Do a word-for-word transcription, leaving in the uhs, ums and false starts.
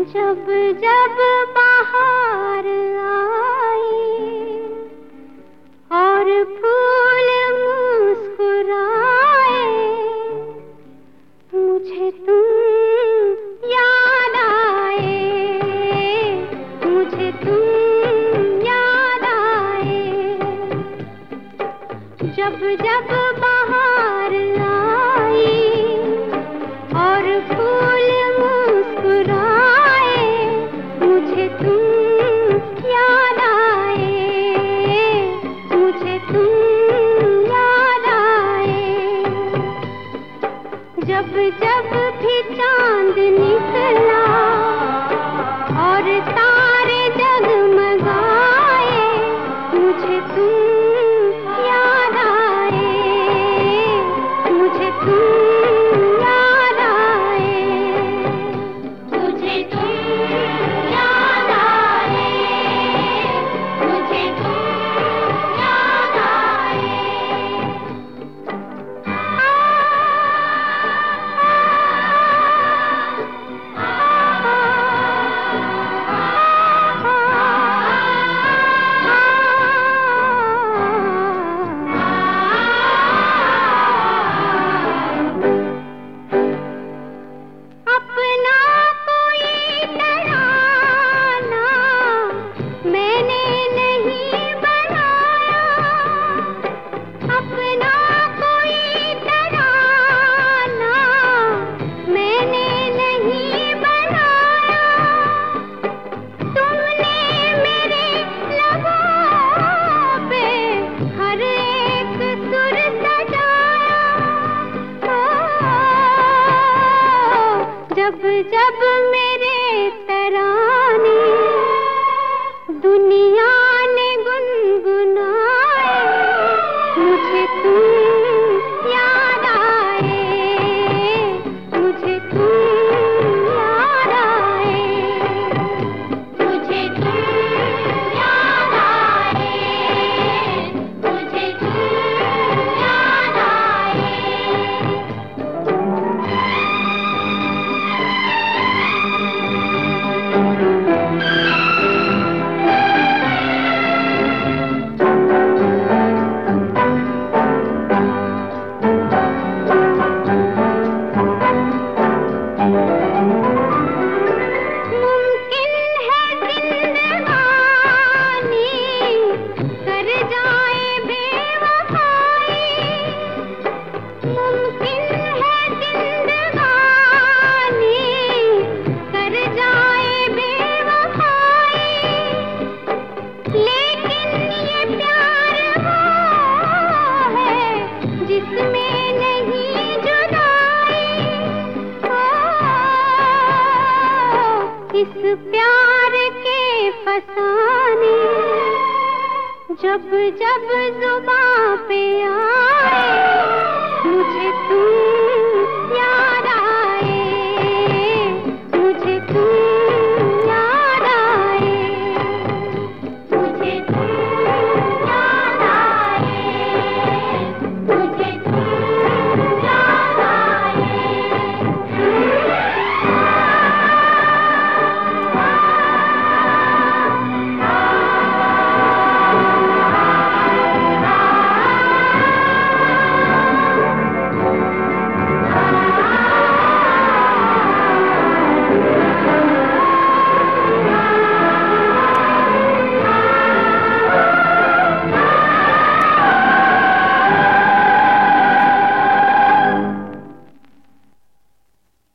जब जब बाहर आई और फूल मुस्कुराए, मुझे तुम याद आए, मुझे तुम याद आए। जब जब बाहर आई और फूल मुस्कुराए, मुझे तुम याद आए, मुझे तुम याद आए। जब जब भी चांद निकला और तारे जगमगाए, मुझे तुम याद आए, मुझे तुम याद आए, मुझे तुम याद आए, मुझे तुम याद आए। अपना कोई तराना मैंने नहीं बनाया, अपना कोई तराना मैंने नहीं बनाया। तुमने मेरे लबों पे हर एक सुर सजाया। जब जब मेरे तराने दुनिया ने गुनगुनाए, मुझे तुम याद आए, मुझे तुम याद आए, मुझे तुम याद आए, मुझे तुम याद आए। मुमकिन है जिंदगानी कर जाए बेवफाई, मुमकिन है जिंदगानी कर जाए बेवफाई। लेकिन ये प्यार वो है जिसमें नहीं जुदाई। इस प्यार के फसाने जब जब जुबां पे आए, मुझे